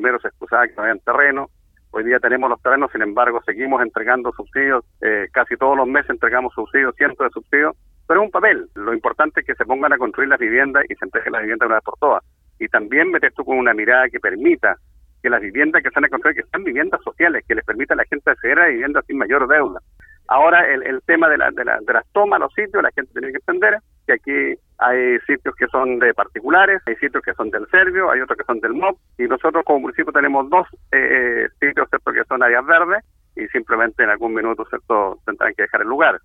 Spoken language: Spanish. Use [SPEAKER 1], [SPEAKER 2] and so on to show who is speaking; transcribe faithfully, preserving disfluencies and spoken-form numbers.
[SPEAKER 1] primero se excusaba que no habían terreno. Hoy día tenemos los terrenos, sin embargo, seguimos entregando subsidios, eh, casi todos los meses entregamos subsidios, cientos de subsidios, pero es un papel. Lo importante es que se pongan a construir las viviendas y se entreguen las viviendas una vez por todas. Y también meter tú con una mirada que permita que las viviendas que se van a construir, que sean viviendas sociales, que les permita a la gente acceder a viviendas sin mayor deuda. Ahora, el, el tema de, la, de, la, de las tomas, los sitios, la gente tiene que entender que aquí hay sitios que son de particulares, hay sitios que son del Servio, hay otros que son del M O P, y nosotros como municipio tenemos dos eh, sitios, ¿cierto?, que son áreas verdes, y simplemente en algún minuto, ¿cierto?, tendrán que dejar el lugar.